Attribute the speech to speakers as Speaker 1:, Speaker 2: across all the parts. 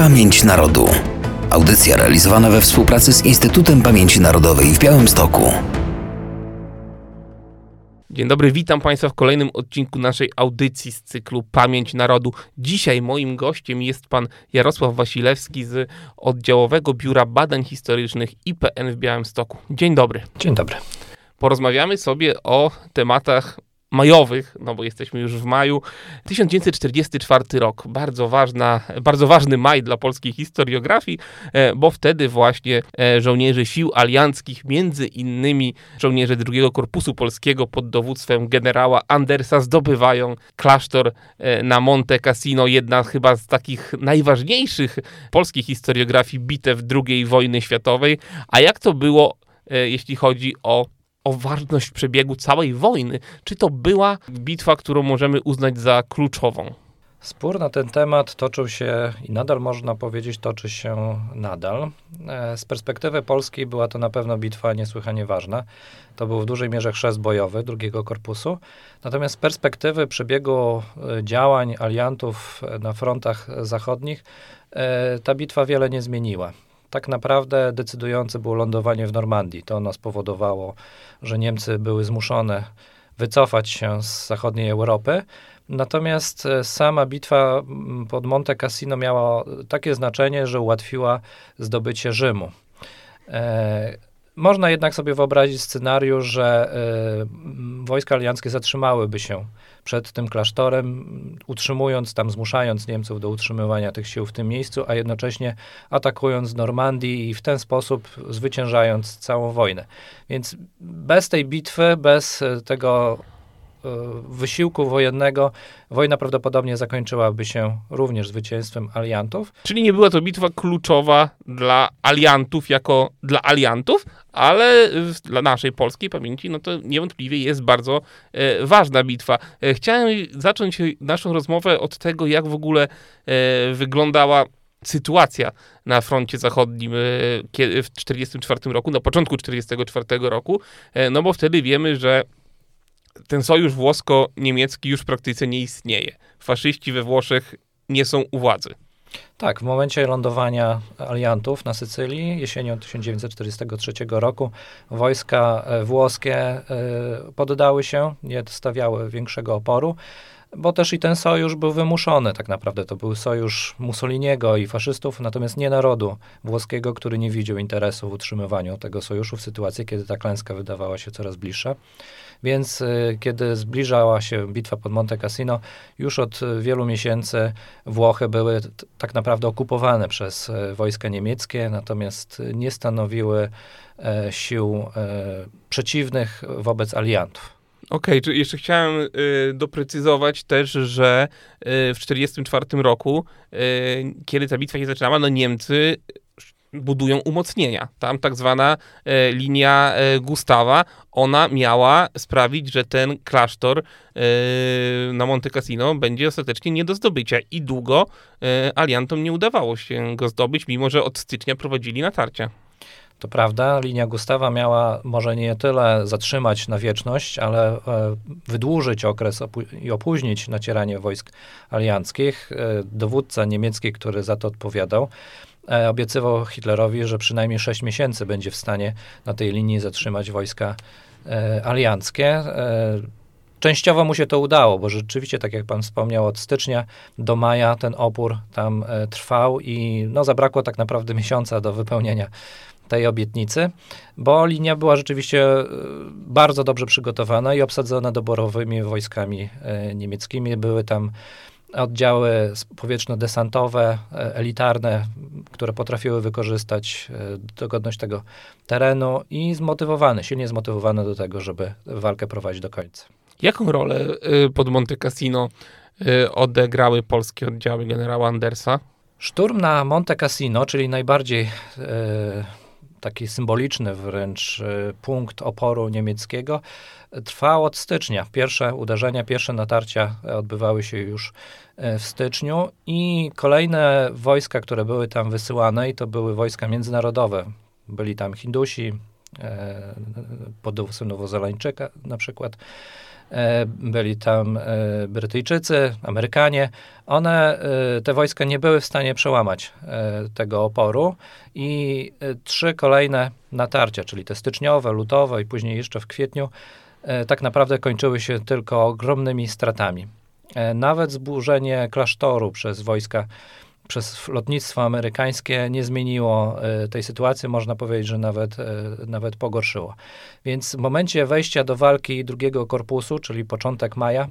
Speaker 1: Pamięć Narodu. Audycja realizowana we współpracy z Instytutem Pamięci Narodowej w Białymstoku.
Speaker 2: Dzień dobry, witam Państwa w kolejnym odcinku naszej audycji z cyklu Pamięć Narodu. Dzisiaj moim gościem jest pan Jarosław Wasilewski z Oddziałowego Biura Badań Historycznych IPN w Białymstoku. Dzień dobry.
Speaker 3: Dzień dobry.
Speaker 2: Porozmawiamy sobie o tematach majowych, no bo jesteśmy już w maju. 1944 rok, bardzo ważny maj dla polskiej historiografii, bo wtedy właśnie żołnierze sił alianckich, między innymi żołnierze II Korpusu Polskiego pod dowództwem generała Andersa zdobywają klasztor na Monte Cassino, jedna chyba z takich najważniejszych polskiej historiografii bitew II wojny światowej. A jak to było, jeśli chodzi o ważność przebiegu całej wojny? Czy to była bitwa, którą możemy uznać za kluczową?
Speaker 3: Spór na ten temat toczył się i nadal można powiedzieć toczy się nadal. Z perspektywy polskiej była to na pewno bitwa niesłychanie ważna. To był w dużej mierze chrzest bojowy II Korpusu. Natomiast z perspektywy przebiegu działań aliantów na frontach zachodnich ta bitwa wiele nie zmieniła. Tak naprawdę decydujące było lądowanie w Normandii. To ono spowodowało, że Niemcy były zmuszone wycofać się z zachodniej Europy. Natomiast sama bitwa pod Monte Cassino miała takie znaczenie, że ułatwiła zdobycie Rzymu. Można jednak sobie wyobrazić scenariusz, że wojska alianckie zatrzymałyby się przed tym klasztorem, zmuszając Niemców do utrzymywania tych sił w tym miejscu, a jednocześnie atakując Normandii i w ten sposób zwyciężając całą wojnę. Więc bez tej bitwy, bez tego wysiłku wojennego, wojna prawdopodobnie zakończyłaby się również zwycięstwem aliantów.
Speaker 2: Czyli nie była to bitwa kluczowa dla aliantów jako dla aliantów, ale dla naszej polskiej pamięci, no to niewątpliwie jest bardzo ważna bitwa. Chciałem zacząć naszą rozmowę od tego, jak w ogóle wyglądała sytuacja na froncie zachodnim w 1944 roku, na początku 1944 roku, no bo wtedy wiemy, że ten sojusz włosko-niemiecki już w praktyce nie istnieje. Faszyści we Włoszech nie są u władzy.
Speaker 3: Tak, w momencie lądowania aliantów na Sycylii jesienią 1943 roku wojska włoskie poddały się, nie stawiały większego oporu, bo też i ten sojusz był wymuszony. Tak naprawdę to był sojusz Mussoliniego i faszystów, natomiast nie narodu włoskiego, który nie widział interesu w utrzymywaniu tego sojuszu w sytuacji, kiedy ta klęska wydawała się coraz bliższa. Więc kiedy zbliżała się bitwa pod Monte Cassino, już od wielu miesięcy Włochy były tak naprawdę okupowane przez wojska niemieckie, natomiast nie stanowiły sił przeciwnych wobec aliantów.
Speaker 2: Okej, czyli jeszcze chciałem doprecyzować też, że w 1944 roku, kiedy ta bitwa się zaczynała, no Niemcy budują umocnienia. Tam tak zwana linia Gustawa, ona miała sprawić, że ten klasztor na Monte Cassino będzie ostatecznie nie do zdobycia. I długo aliantom nie udawało się go zdobyć, mimo że od stycznia prowadzili natarcia.
Speaker 3: To prawda, linia Gustawa miała może nie tyle zatrzymać na wieczność, ale wydłużyć okres i opóźnić nacieranie wojsk alianckich. Dowódca niemiecki, który za to odpowiadał, obiecywał Hitlerowi, że przynajmniej 6 miesięcy będzie w stanie na tej linii zatrzymać wojska alianckie. Częściowo mu się to udało, bo rzeczywiście, tak jak pan wspomniał, od stycznia do maja ten opór tam trwał i zabrakło tak naprawdę miesiąca do wypełnienia tej obietnicy, bo linia była rzeczywiście bardzo dobrze przygotowana i obsadzona doborowymi wojskami niemieckimi. Były tam oddziały powietrzno-desantowe, elitarne, które potrafiły wykorzystać dogodność tego terenu i silnie zmotywowane do tego, żeby walkę prowadzić do końca.
Speaker 2: Jaką rolę pod Monte Cassino odegrały polskie oddziały generała Andersa?
Speaker 3: Szturm na Monte Cassino, czyli najbardziej taki symboliczny wręcz punkt oporu niemieckiego, trwał od stycznia. Pierwsze uderzenia, pierwsze natarcia odbywały się już w styczniu i kolejne wojska, które były tam wysyłane, i to były wojska międzynarodowe. Byli tam Hindusi, pod dowództwem Nowozelańczyka na przykład. Byli tam Brytyjczycy, Amerykanie. Te wojska nie były w stanie przełamać tego oporu i 3 kolejne natarcia, czyli te styczniowe, lutowe i później jeszcze w kwietniu, tak naprawdę kończyły się tylko ogromnymi stratami. Nawet zburzenie klasztoru przez wojska, przez lotnictwo amerykańskie nie zmieniło tej sytuacji, można powiedzieć, że nawet pogorszyło. Więc w momencie wejścia do walki drugiego korpusu, czyli początek maja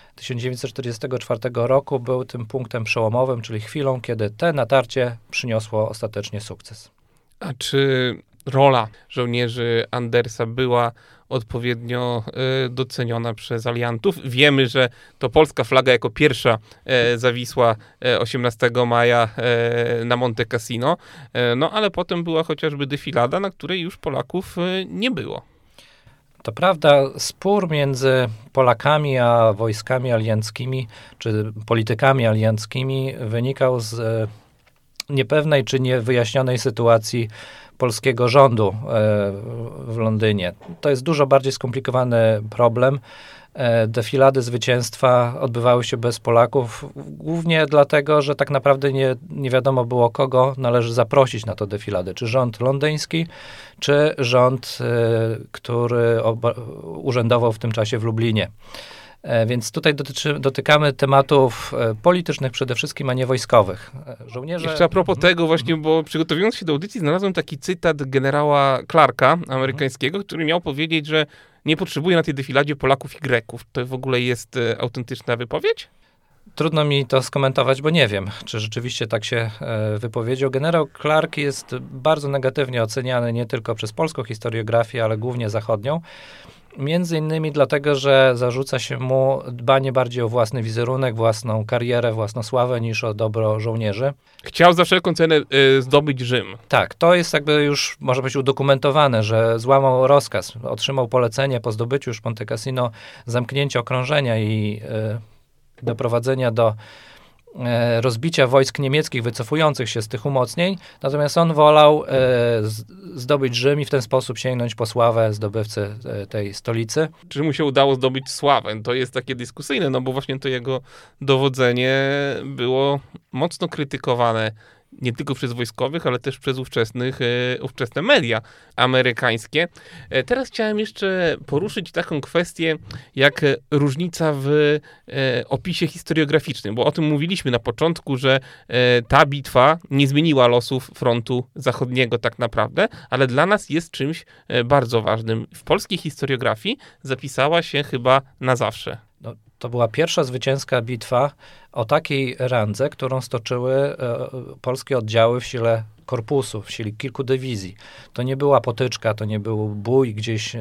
Speaker 3: 1944 roku, był tym punktem przełomowym, czyli chwilą, kiedy te natarcie przyniosło ostatecznie sukces.
Speaker 2: A czy rola żołnierzy Andersa była odpowiednio doceniona przez aliantów? Wiemy, że to polska flaga jako pierwsza zawisła 18 maja na Monte Cassino, no ale potem była chociażby defilada, na której już Polaków nie było.
Speaker 3: To prawda, spór między Polakami a wojskami alianckimi, czy politykami alianckimi wynikał z niepewnej czy niewyjaśnionej sytuacji polskiego rządu w Londynie. To jest dużo bardziej skomplikowany problem. Defilady zwycięstwa odbywały się bez Polaków, głównie dlatego, że tak naprawdę nie wiadomo było, kogo należy zaprosić na tę defiladę. Czy rząd londyński, czy rząd, który urzędował w tym czasie w Lublinie. Więc tutaj dotykamy tematów politycznych przede wszystkim, a nie wojskowych. Żołnierze...
Speaker 2: Jeszcze a propos tego właśnie, bo przygotowując się do audycji, znalazłem taki cytat generała Clarka, amerykańskiego, który miał powiedzieć, że nie potrzebuje na tej defiladzie Polaków i Greków. To w ogóle jest autentyczna wypowiedź?
Speaker 3: Trudno mi to skomentować, bo nie wiem, czy rzeczywiście tak się wypowiedział. Generał Clark jest bardzo negatywnie oceniany nie tylko przez polską historiografię, ale głównie zachodnią. Między innymi dlatego, że zarzuca się mu dbanie bardziej o własny wizerunek, własną karierę, własną sławę niż o dobro żołnierzy.
Speaker 2: Chciał za wszelką cenę zdobyć Rzym.
Speaker 3: Tak, to jest jakby już, może być udokumentowane, że złamał rozkaz, otrzymał polecenie po zdobyciu już Monte Cassino zamknięcia okrążenia i doprowadzenia do rozbicia wojsk niemieckich wycofujących się z tych umocnień, natomiast on wolał zdobyć Rzym i w ten sposób sięgnąć po sławę zdobywcy tej stolicy.
Speaker 2: Czy mu się udało zdobyć sławę? To jest takie dyskusyjne, no bo właśnie to jego dowodzenie było mocno krytykowane nie tylko przez wojskowych, ale też przez ówczesne media amerykańskie. Teraz chciałem jeszcze poruszyć taką kwestię, jak różnica w opisie historiograficznym, bo o tym mówiliśmy na początku, że ta bitwa nie zmieniła losów frontu zachodniego tak naprawdę, ale dla nas jest czymś bardzo ważnym. W polskiej historiografii zapisała się chyba na zawsze.
Speaker 3: No, to była pierwsza zwycięska bitwa o takiej randze, którą stoczyły polskie oddziały w sile korpusu, w sile kilku dywizji. To nie była potyczka, to nie był bój gdzieś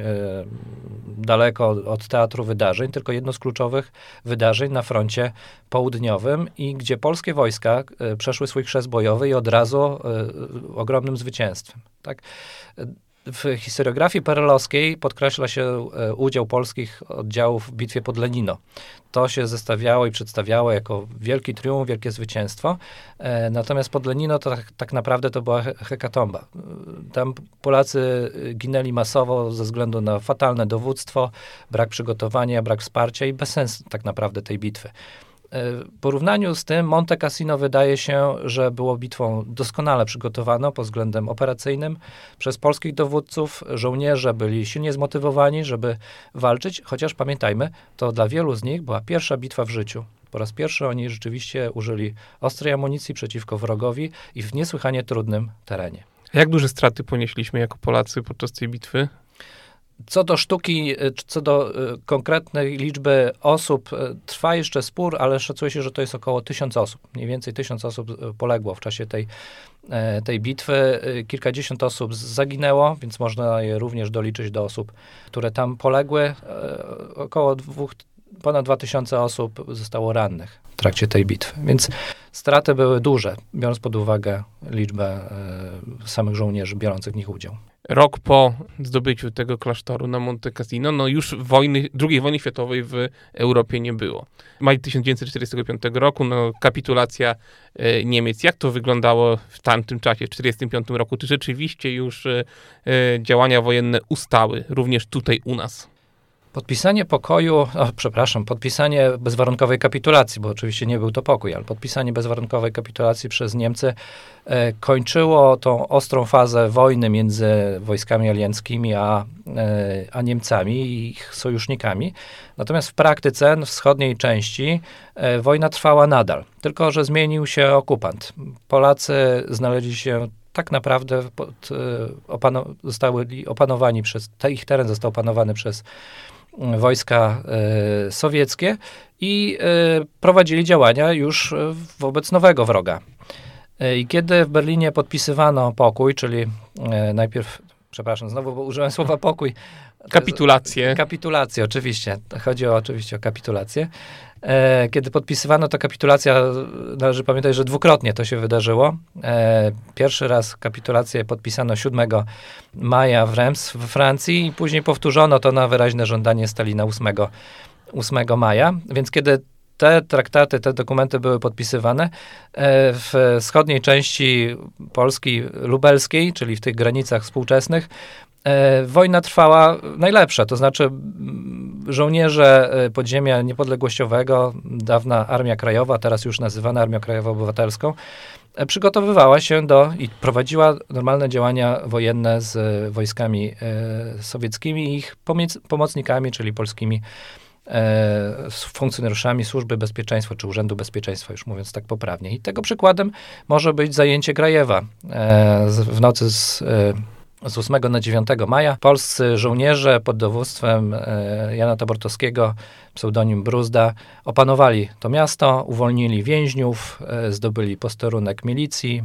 Speaker 3: daleko od teatru wydarzeń, tylko jedno z kluczowych wydarzeń na froncie południowym i gdzie polskie wojska przeszły swój chrzest bojowy i od razu ogromnym zwycięstwem. Tak? W historiografii perelowskiej podkreśla się udział polskich oddziałów w bitwie pod Lenino. To się zestawiało i przedstawiało jako wielki triumf, wielkie zwycięstwo. Natomiast pod Lenino to tak naprawdę to była hekatomba. Tam Polacy ginęli masowo ze względu na fatalne dowództwo, brak przygotowania, brak wsparcia i bez sensu tak naprawdę tej bitwy. W porównaniu z tym Monte Cassino wydaje się, że było bitwą doskonale przygotowaną pod względem operacyjnym przez polskich dowódców. Żołnierze byli silnie zmotywowani, żeby walczyć, chociaż pamiętajmy, to dla wielu z nich była pierwsza bitwa w życiu. Po raz pierwszy oni rzeczywiście użyli ostrej amunicji przeciwko wrogowi i w niesłychanie trudnym terenie.
Speaker 2: A jak duże straty ponieśliśmy jako Polacy podczas tej bitwy?
Speaker 3: Co do sztuki, co do konkretnej liczby osób, trwa jeszcze spór, ale szacuje się, że to jest około 1000 osób. Mniej więcej 1000 osób poległo w czasie tej bitwy. Kilkadziesiąt osób zaginęło, więc można je również doliczyć do osób, które tam poległy. Około ponad 2000 osób zostało rannych. trakcie tej bitwy. Więc straty były duże, biorąc pod uwagę liczbę samych żołnierzy biorących w nich udział.
Speaker 2: Rok po zdobyciu tego klasztoru na Monte Cassino, no już II wojny światowej w Europie nie było. Maj 1945 roku, no kapitulacja Niemiec. Jak to wyglądało w tamtym czasie, w 1945 roku? Czy rzeczywiście już działania wojenne ustały, również tutaj u nas?
Speaker 3: Podpisanie bezwarunkowej kapitulacji, bo oczywiście nie był to pokój, ale podpisanie bezwarunkowej kapitulacji przez Niemcy kończyło tą ostrą fazę wojny między wojskami alianckimi a Niemcami i ich sojusznikami. Natomiast w praktyce w wschodniej części wojna trwała nadal, tylko że zmienił się okupant. Polacy znaleźli się tak naprawdę zostali opanowani ich teren został opanowany przez wojska sowieckie i prowadzili działania już wobec nowego wroga. I kiedy w Berlinie podpisywano pokój, czyli najpierw, znowu bo użyłem słowa pokój. Kapitulację, oczywiście. Chodzi oczywiście o kapitulację. Kiedy podpisywano to kapitulacja, należy pamiętać, że dwukrotnie to się wydarzyło. Pierwszy raz kapitulację podpisano 7 maja w Reims we Francji i później powtórzono to na wyraźne żądanie Stalina 8 maja. Więc kiedy te traktaty, te dokumenty były podpisywane w wschodniej części Polski lubelskiej, czyli w tych granicach współczesnych, wojna trwała najlepsza, to znaczy żołnierze podziemia niepodległościowego, dawna Armia Krajowa, teraz już nazywana Armią Krajowo-Obywatelską, przygotowywała się i prowadziła normalne działania wojenne z wojskami sowieckimi i ich pomocnikami, czyli polskimi funkcjonariuszami Służby Bezpieczeństwa, czy Urzędu Bezpieczeństwa, już mówiąc tak poprawnie. I tego przykładem może być zajęcie Grajewa w nocy z 8 na 9 maja. Polscy żołnierze pod dowództwem Jana Tabortowskiego, pseudonim Bruzda, opanowali to miasto, uwolnili więźniów, zdobyli posterunek milicji,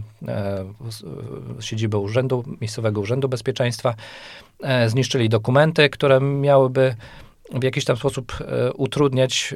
Speaker 3: siedzibę Miejscowego Urzędu Bezpieczeństwa, zniszczyli dokumenty, które miałyby w jakiś tam sposób utrudniać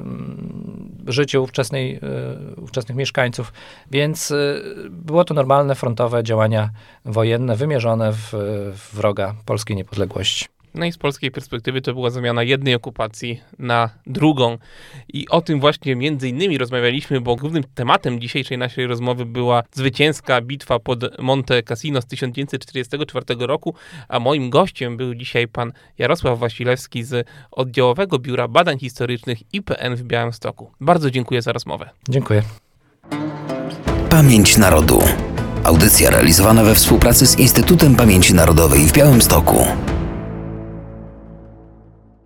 Speaker 3: życie ówczesnych mieszkańców, więc było to normalne frontowe działania wojenne wymierzone w wroga polskiej niepodległości.
Speaker 2: No i z polskiej perspektywy to była zamiana jednej okupacji na drugą. I o tym właśnie między innymi rozmawialiśmy, bo głównym tematem dzisiejszej naszej rozmowy była zwycięska bitwa pod Monte Cassino z 1944 roku, a moim gościem był dzisiaj pan Jarosław Wasilewski z Oddziałowego Biura Badań Historycznych IPN w Białymstoku. Bardzo dziękuję za rozmowę.
Speaker 3: Dziękuję.
Speaker 1: Pamięć Narodu. Audycja realizowana we współpracy z Instytutem Pamięci Narodowej w Białymstoku.